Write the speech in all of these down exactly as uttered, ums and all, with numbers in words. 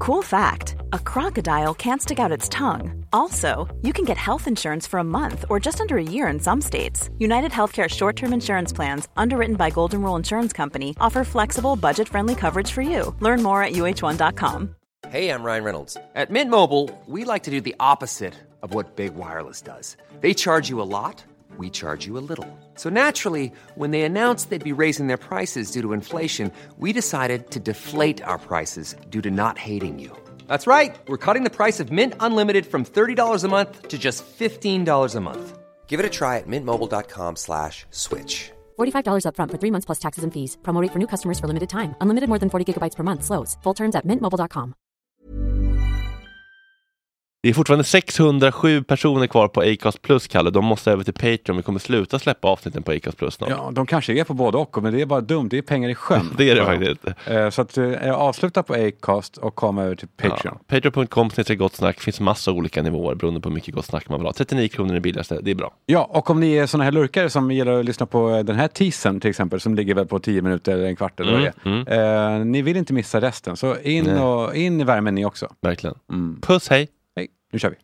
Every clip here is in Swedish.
Cool fact, a crocodile can't stick out its tongue. Also, you can get health insurance for a month or just under a year in some states. United Healthcare short-term insurance plans, underwritten by Golden Rule Insurance Company, offer flexible, budget-friendly coverage for you. Learn more at U H one dot com. Hey, I'm Ryan Reynolds. At Mint Mobile, we like to do the opposite of what Big Wireless does. They charge you a lot, we charge you a little. So naturally, when they announced they'd be raising their prices due to inflation, we decided to deflate our prices due to not hating you. That's right. We're cutting the price of Mint Unlimited from thirty dollars a month to just fifteen dollars a month. Give it a try at mintmobile.com slash switch. forty-five dollars up front for three months plus taxes and fees. Promo rate for new customers for limited time. Unlimited more than forty gigabytes per month. Slows full terms at mint mobile dot com. Det är fortfarande sexhundrasju personer kvar på Acast Plus, Kalle. De måste över till Patreon. Vi kommer sluta släppa avsnitten på Acast Plus snart. Ja, de kanske är på både och, men det är bara dumt. Det är pengar i sjön. Det är det faktiskt. Uh, så att uh, avsluta på Acast och komma över till Patreon. Ja, Patreon punkt com snedstreck gott snack. Finns massa olika nivåer beroende på hur mycket gott snack man vill ha. trettionio kronor är billigaste. Det är bra. Ja, och om ni är såna här lurkare som gillar att lyssna på den här teasern till exempel, som ligger väl på tio minuter eller en kvart eller mm, vad det är. Mm. Uh, ni vill inte missa resten. Så in, och, in i värmen ni också. Verkligen. Mm. Puss, hej. Hej, nu kör vi.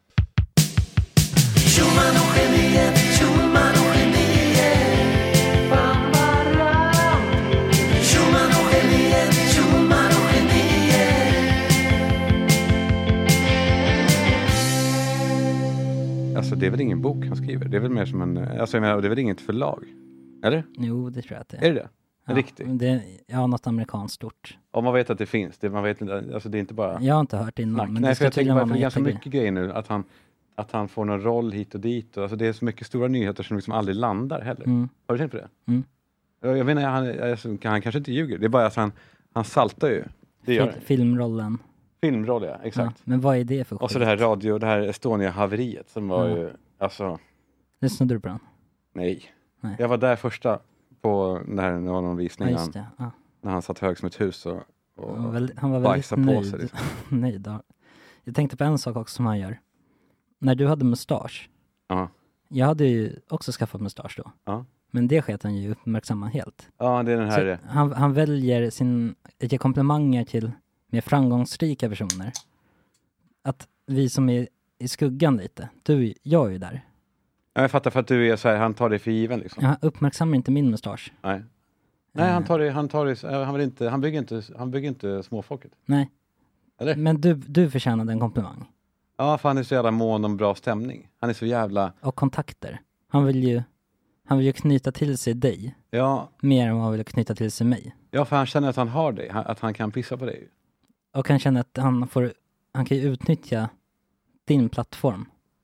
Alltså det är väl ingen bok han skriver. Det är väl mer som en, alltså jag menar, det är väl inget förlag. Eller? Jo, det tror jag att det är. Är det det? Ja, riktigt? Det, ja, något amerikanskt stort. Om man vet att det finns. Det, man vet, alltså det är inte bara... Jag har inte hört innan. Men Nej, det för jag tänker bara för det är ganska jättegrej. mycket grejer nu. Att han, att han får någon roll hit och dit. Och, alltså det är så mycket stora nyheter som liksom aldrig landar heller. Mm. Har du tänkt på det? Mm. Jag, jag vet inte, han, alltså, han kanske inte ljuger. Det är bara att han, han saltar ju. Det gör Fil- filmrollen. Filmroll, ja. Exakt. Ja, men vad är det för skit? Och så det här radio, det här Estonia-haveriet som var ja. ju, alltså... Lyssnade du på den? Nej. Nej. Jag var där första på den här någon visning. Ja, just det. Ja. När han satt hög som ett hus och, och han var väldigt, han var väldigt nöjd. Sig, liksom. nöjd då. Jag tänkte på en sak också som han gör. När du hade mustasch. Ja. Jag hade ju också skaffat mustasch då. Ja. Men det sket han ju uppmärksamma helt. Ja, det är den här. Han, han väljer sin, att ge komplimanger till mer framgångsrika personer. Att vi som är i skuggan lite. Du, jag är ju där. Jag fattar, för att du är så här, han tar det för given liksom. Jag uppmärksammar inte min mustasch. Nej. Nej, han tar det, han tar det, han vill inte, han bygger inte, han bygger inte småfolket. Nej. Eller? Men du, du förtjänade en komplimang. Ja, för han är så jävla mån om bra stämning. Han är så jävla... Och kontakter. Han vill ju, han vill ju knyta till sig dig. Ja. Mer än vad han vill knyta till sig mig. Ja, för han känner att han har dig, att han kan pissa på dig. Och han känner att han får, han kan ju utnyttja din plattform.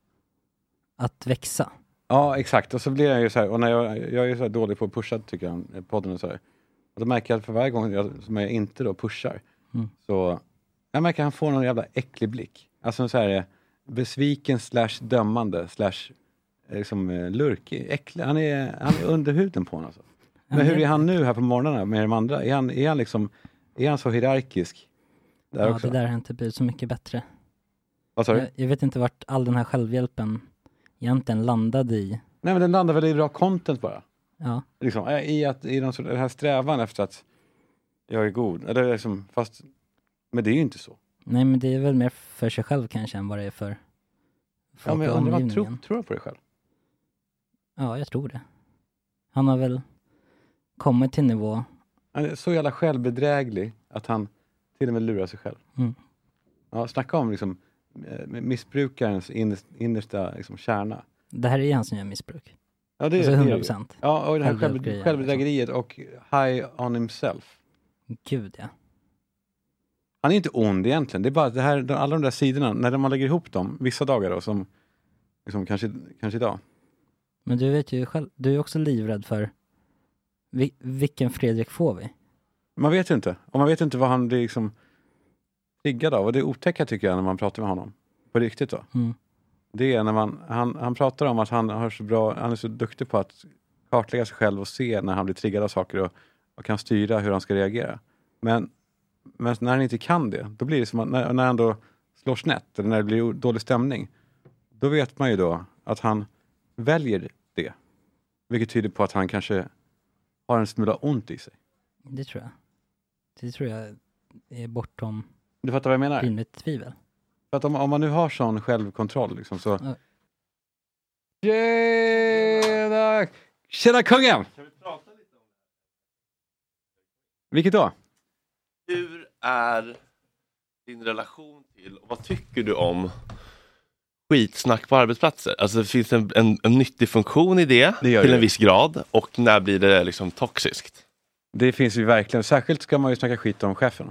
Att växa. Ja, exakt. Och så blir jag ju så här, och när jag, jag är så här dålig på att pusha, tycker jag, podden och så här. Och då märker jag att för varje gång jag, som jag inte då pushar, mm. så jag märker att han får någon jävla äcklig blick. Alltså så här, besviken slash dömande slash liksom lurkig, äcklig. Han är, han är under huden på honom alltså. Men hur är han nu här på morgonen med de andra? Är han, är han liksom, är han så hierarkisk? Där ja, också? Det där har inte blivit så mycket bättre. Vad sa du? Jag, jag vet inte vart all den här självhjälpen egentligen landade i. Nej, men den landar väl i bra content bara. Ja. Liksom, i att i den, den här strävan efter att jag är god. Eller liksom, fast, men det är ju inte så. Nej, men det är väl mer för sig själv kanske än vad det är för folk ja, men jag i undrar, omgivningen. tror, tror jag på det själv? Ja, jag tror det. Han har väl kommit till nivå. Han är så jävla självbedräglig att han till och med lurar sig själv. Mm. Ja, snacka om liksom missbrukarens innersta liksom, kärna. Det här är han som gör missbruk. Ja, det är alltså det. hundra procent. Ja, och det här själv, självbedrägeriet och high on himself. Gud, ja. Han är inte ond egentligen. Det är bara det här, alla de där sidorna, när man lägger ihop dem, vissa dagar då, som liksom, kanske, kanske idag. Men du vet ju själv, du är också livrädd för vi, vilken Fredrik får vi? Man vet ju inte. Och man vet inte vad han blir liksom triggad av. Och det är otäcka tycker jag när man pratar med honom. På riktigt då. Mm. Det är när man, han, han pratar om att han har så bra, han är så duktig på att kartlägga sig själv och se när han blir triggad av saker och, och kan styra hur han ska reagera. Men, men när han inte kan det, då blir det som att när, när han då slår snett eller när det blir dålig stämning, då vet man ju då att han väljer det. Vilket tyder på att han kanske har en smula ont i sig. Det tror jag. Det tror jag är bortom... Du fattar vad jag menar? rimligt tvivel. För att om, om man nu har sån självkontroll liksom, så... Ja. Tjena! Tjena kungen! Kan vi prata lite om Vilket då? Hur är din relation till, och vad tycker du om skitsnack på arbetsplatser? Alltså det finns en, en, en nyttig funktion i det, Det gör till det. en viss grad, och när blir det liksom toxiskt? Det finns ju verkligen, särskilt ska man ju snacka skit om chefen.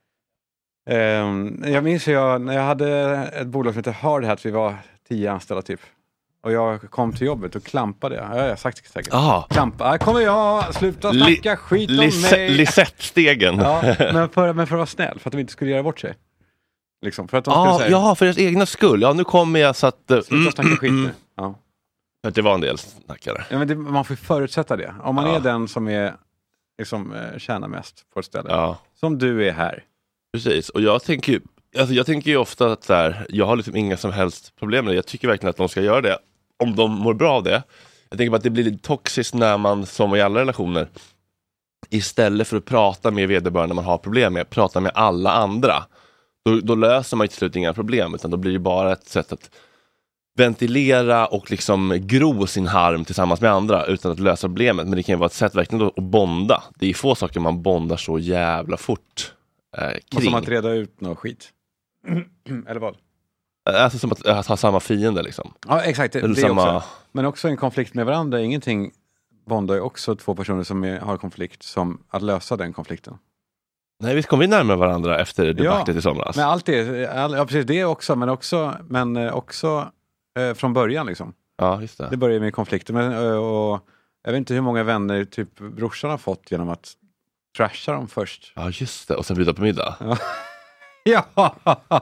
Um, jag minns ju jag, när jag hade ett bolag som heter Hardhat, vi var tio anställda typ. Och jag kom till jobbet och klampade. Ja, jag har sagt det säkert. Ah, Klampa, här kommer jag, sluta snacka Li- skit om Lis- mig. Lisette-stegen. Ja, men, för, men för att vara snäll, för att de inte skulle göra bort sig. Liksom, för att de skulle Ah, säga, ja, för deras egna skull. Ja, nu kommer jag så att... eh, sluta snacka skit mm, nu. Ja. För att det var en del snackare. Ja, men det, man får förutsätta det. Om man Ja. är den som är liksom, eh, tjänar mest på ett ställe. Ja, Som du är här. precis. Och jag tänker ju, alltså jag tänker ju ofta att så här, jag har liksom inga som helst problem med det. Jag tycker verkligen att de ska göra det. Om de mår bra av det. Jag tänker bara att det blir lite toxiskt när man, som i alla relationer, istället för att prata med vederbörande man har problem med, prata med alla andra. Då, då löser man ju till slut inga problem, utan då blir det bara ett sätt att ventilera och liksom gro sin harm tillsammans med andra utan att lösa problemet. Men det kan ju vara ett sätt verkligen då att bonda. Det är få saker man bondar så jävla fort eh, Och kring. som att reda ut något skit. Eller vad? Alltså som att, att ha samma fiende liksom. Ja, exakt. Det, Eller det samma... också. Men också en konflikt med varandra. Ingenting bondar ju också två personer som är, har konflikt som att lösa den konflikten. Nej, vi kommer vi närmare varandra efter debaclet Ja, i somras. Men allt det, all, ja precis det också, men också, men eh, också eh, från början liksom. Ja, just det. Det börjar med konflikter. Men, eh, och jag vet inte hur många vänner typ brorsan har fått genom att trasha dem först. Ja, just det. Och sen bjuda på middag. Ja,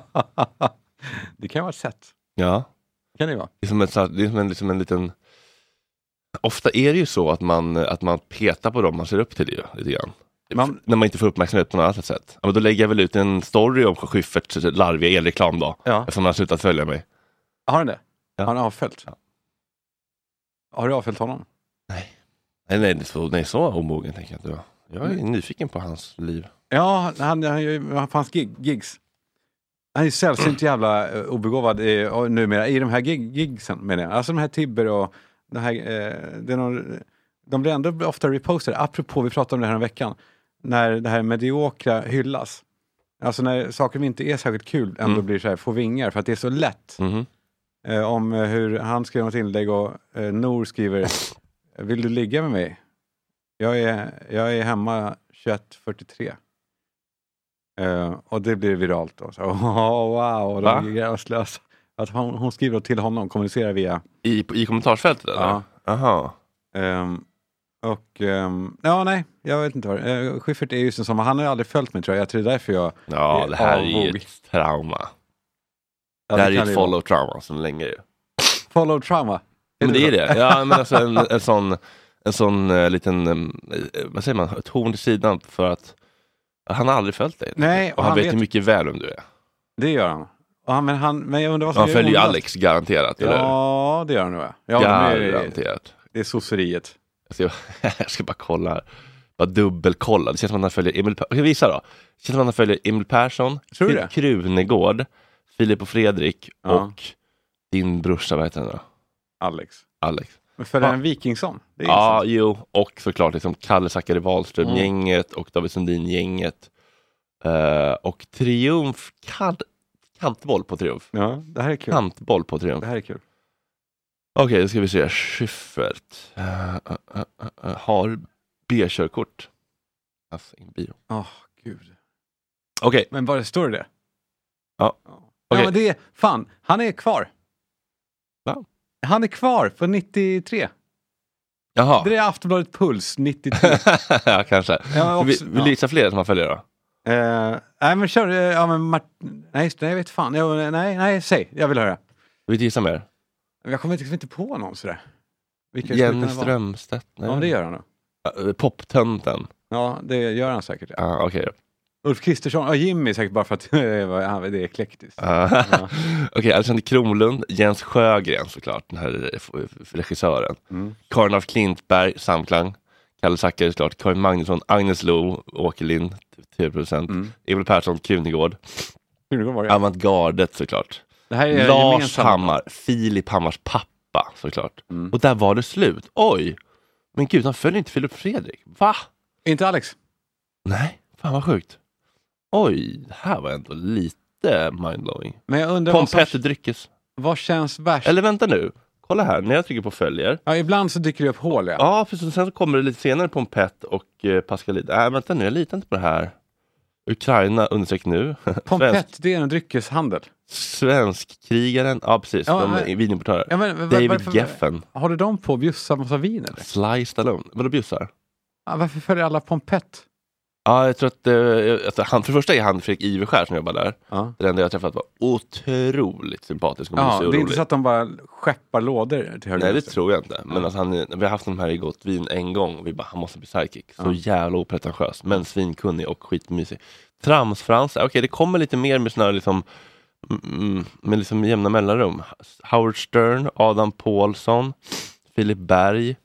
det kan vara ett sätt. Ja. Kan det vara? Det är som, ett, så här- det är som, en, liksom en liten... Ofta är det ju så att man, att man petar på dem man ser upp till ju, lite grann. Man- När man inte får uppmärksamhet på något annat sätt. Ja, men då lägger jag väl ut en story om Schyfferts larviga elreklam då. Ja. Eftersom han har slutat följa mig. Har han det? Ja. Har han avföljt? Ja. Har du avföljt honom? Nej, nej, det är så, nej, så omogen tänker jag inte. Jag är nyfiken på hans liv. Ja, han, han, han fanns gig, gigs. Han är sällsynt jävla uh, obegåvad i, och numera i de här gig, gigsen menar jag. Alltså de här Tibber och det här, eh, det är någon, de blir ändå ofta repostade. Apropå, vi pratade om det här en veckan. När det här mediokra hyllas. Alltså när saker som inte är särskilt kul ändå Mm. blir så här, får vingar för att det är så lätt. Mhm. Eh, om eh, hur han skriver något inlägg och eh, Nor skriver: vill du ligga med mig? Jag är, jag är hemma tjugoett fyrtiotre. Eh, och det blir viralt då. Så, oh, wow, och Va? de är gränslösa. Att hon, hon skriver till honom, kommunicerar via... I, I kommentarsfältet eller? Ja. Aha. ehm, och ehm, ja, nej, jag vet inte vad. Uh, Schyffert är ju som han har ju aldrig följt mig tror jag. Jag tror det är därför jag... Ja, det här är ju avvog. ett trauma. Ja, det här är ju kan ett ju vara. follow trauma som länge ju. Follow trauma. Men det är så? det. Ja, men alltså en, en sån, en sån uh, liten, um, vad säger man, ett horn till sidan för att han har aldrig följt dig. Nej, och han, vet ju mycket väl vem du är. Det gör han. Och han men, han, men jag undrar vad som Han är följer ju ondast. Alex garanterat, eller hur? Ja, det gör han nog. Ja, ja men det, är, Garanterat. det är sosseriet. Jag ska, jag ska bara kolla här. Bara dubbelkolla. Det känns som att han följer Emil Persson. Jag visa då. Det känns som att han följer Emil Persson, Tror du det? Krunegård, Filip och Fredrik Ja. och din brorsa, vad heter han då? Alex. Alex. Men följer Ja. han Wikingsson? Det är Ja, intressant. jo. Och såklart liksom Kalle Zackari Wahlström-gänget Mm. och David Sundin-gänget. Uh, och Triumf, kant, kantboll på Triumf. Ja, det här är kul. Kantboll på Triumf. Det här är kul. Okej, då ska vi se. Schyffert. Uh, uh, uh, uh, uh, har B-körkort. Alltså, ingen bio. Åh, gud. Okej, Men vad står det? Ja. Ja, Okej. men det är, fan, han är kvar. Va? Han är kvar på nittiotre. jaha. Det är Aftonbladet Puls, nittiotre. Ja, kanske. Ja, Vill, också, vill ja. du gissa fler som man följer då? Eh, nej, men kör. eh, Ja, men Mart- nej, just det, jag vet fan. Jo, nej, nej, säg. Jag vill höra. Vill du gissa mer? Jag kommer liksom inte på någon sådär. Vilka skulle Jenny kunna vara? Strömstedt? Ja, men det gör han då. Uh, Poptönten? Ja, det gör han säkert. Ja. Ja, okej. Ulf Kristersson, och Jimmy säkert bara för att ja, det är eklektiskt. Uh, Ja. Okej, Alexander Kronlund, Jens Sjögren såklart, den här f- f- regissören. Mm. Karin af Klintberg, Samklang. Kalle Zackari såklart. Karin Magnusson, Agnes Lo, Åkerlind, tv-producent. Mm. Emil Persson, Krunegård. Djurgården var det. Avantgardet såklart. Det här är Lars gemensamma. Hammar, Filip Hammars pappa såklart. Mm. Och där var det slut. Oj! Men gud, han följer inte Filip Fredrik. Va? Inte Alex? Nej, fan vad sjukt. Oj, det här var ändå lite mindblowing. Men jag undrar vad, Pompett som, dryckes. vad känns värst? Eller vänta nu. Kolla här, när jag trycker på följer. Ja, ibland så dyker det upp hål, ja. Ja, för sen så kommer det lite senare Pompett och eh, Pascalid. Nej, vänta nu, jag litar inte på det här. Ukraina undersökt nu. Pompett, det är en dryckeshandel. Svenskkrigaren, ja precis, Ja, de men- är vinimportörer. Ja, men, var, David varför, Geffen, Har du dem på att bjussa massa vin, eller? Sly Stallone. Vadå bjussar? Ja, varför följer alla Pompett? Ja, jag tror att, eh, att han, för det första är han Fredrik Iveskär som jobbar där. Ja, Den enda jag träffat var otroligt sympatisk och ja mysig det och är inte rolig. så att de bara skeppar lådor till höger. Nej, det tror jag inte. Men alltså, han, vi har haft de här i Gott Vin en gång och vi bara, han måste bli sidekick. Så Ja. jävla opretentiös, men svinkunnig och skitmysig. Tramsfrans, okej, det kommer lite mer med såna här liksom, mm, med liksom jämna mellanrum. Howard Stern, Adam Paulsson, Filip Berg.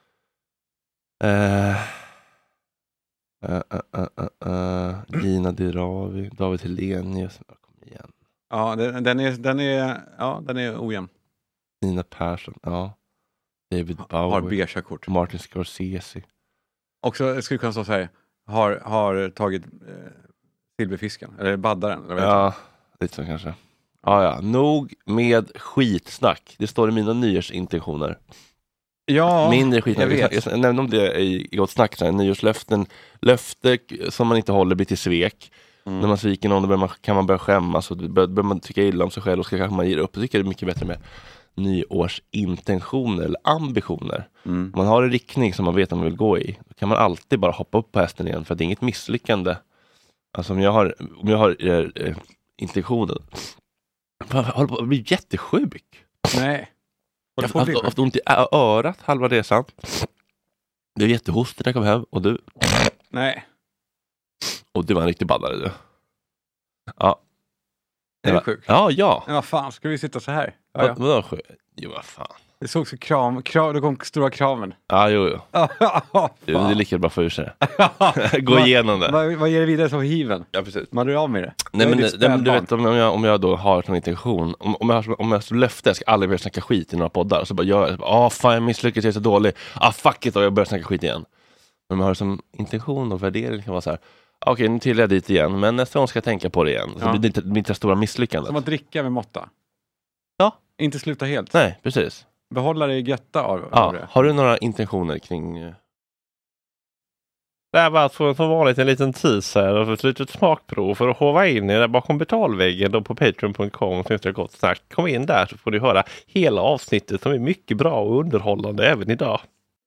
Eh, uh, uh, uh, uh, uh, Gina Dirawi, David Helenius. Kom igen. Ja, den, den, är, den, är, ja, den är ojämn. Nina Persson, ja. David Har Bowie, B-körkort. Martin Scorsese. Också, jag skulle kunna stå så här, har, har tagit eh, silverfisken, eller baddaren. Eller vad heter Ja, lite så kanske. Ja, ja. Nog med skitsnack. Det står i mina nyårsintentioner. det? Ja, Mindre skitsnack. jag Jag, vet. jag nämnde om det i Gott Snack. Så här, nyårslöften. Löfte som man inte håller blir till svek. Mm. När man sviker någon då börjar man, kan man börja skämmas. Och då börjar, börjar man tycka illa om sig själv. Och så kanske man ger upp. Jag tycker det är mycket bättre med nyårsintentioner eller ambitioner. Mm. Om man har en riktning som man vet att man vill gå i, då kan man alltid bara hoppa upp på hästen igen, för det är inget misslyckande. Alltså om jag har, om jag har eh, eh, intentionen. Jag håller på att bli jättesjuk. Nej. Jag Håller på har att bli haft, sjuk. haft ont i ö- örat halva resan. Det är jättehostig när jag kom hem. Och du, Nej. och du var en riktig baddare du. Ja. Är du var- sjuk? Ja, ja. Ja, vad fan, ska vi sitta så här? Ja, Vad ja. Vadå sjuk? Jo, vad fan. Det såg så kram, kram, då kom stora kramen. Ja, jo, jo. Ja, Jo, det är lika bra för ur sig. Gå igenom det. Vad, vad ger det vidare som hiven? Ja, precis. Man är av med det. Nej, Jag är men, ditt nej, men du spädbarn. vet om jag, om jag då har någon intention, om, om jag har om jag har löfte, jag ska aldrig mer snacka skit i några poddar, så bara gör jag, ah fan jag misslyckades, jag är så dålig, ah fuck it, och jag börjar snacka skit igen. Men om jag har som intention och värdering kan vara så här, ah, okej nu till jag dit igen, men nästa gång ska jag tänka på det igen. Så Ja. blir det inte, det blir inte det stora misslyckandet. Som att dricka med måtta. Ja. Inte sluta helt. Nej, precis. Behålla det götta av, av Ja. det. Har du några intentioner kring... eh, Det här var alltså som vanligt en liten teaser och ett litet smakprov för att hova in er bakom betalväggen då på patreon punkt com finns det gott snack. Kom in där så får du höra hela avsnittet som är mycket bra och underhållande även idag.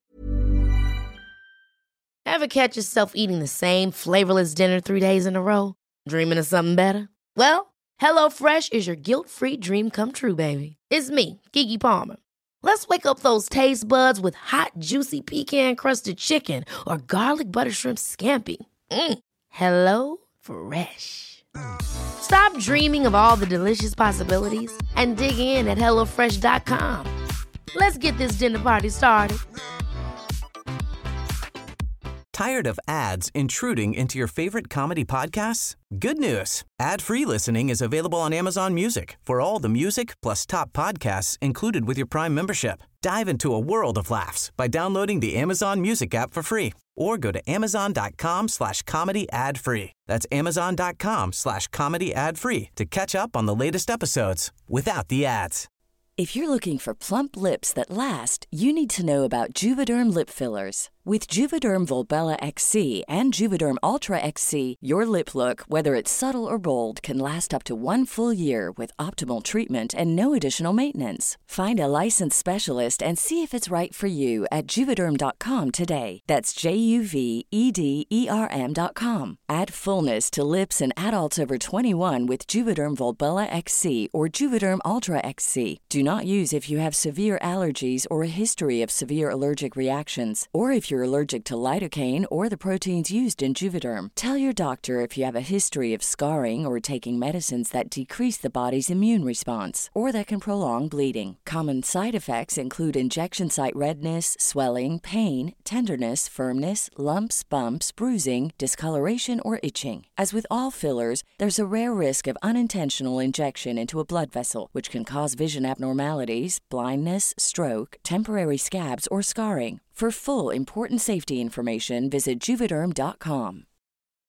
Ever catch yourself eating the same flavorless dinner three days in a row? Dreaming of something better? Well, HelloFresh is your guilt-free dream come true, baby. It's me, Keke Palmer. Let's wake up those taste buds with hot, juicy pecan-crusted chicken or garlic butter shrimp scampi. Mm. Hello Fresh. Stop dreaming of all the delicious possibilities and dig in at hello fresh dot com. Let's get this dinner party started. Tired of ads intruding into your favorite comedy podcasts? Good news. Ad-free listening is available on Amazon Music for all the music plus top podcasts included with your Prime membership. Dive into a world of laughs by downloading the Amazon Music app for free or go to amazon.com slash comedy ad free. That's amazon.com slash comedy ad free to catch up on the latest episodes without the ads. If you're looking for plump lips that last, you need to know about Juvederm lip fillers. With Juvederm Volbella X C and Juvederm Ultra X C, your lip look, whether it's subtle or bold, can last up to one full year with optimal treatment and no additional maintenance. Find a licensed specialist and see if it's right for you at juvederm dot com today. That's J U V E D E R M dot com. Add fullness to lips in adults over twenty-one with Juvederm Volbella X C or Juvederm Ultra X C. Do not use if you have severe allergies or a history of severe allergic reactions, or if you're you're allergic to lidocaine or the proteins used in Juvederm. Tell your doctor if you have a history of scarring or taking medicines that decrease the body's immune response or that can prolong bleeding. Common side effects include injection site redness, swelling, pain, tenderness, firmness, lumps, bumps, bruising, discoloration, or itching. As with all fillers, there's a rare risk of unintentional injection into a blood vessel, which can cause vision abnormalities, blindness, stroke, temporary scabs, or scarring. For full, important safety information, visit Juvederm dot com.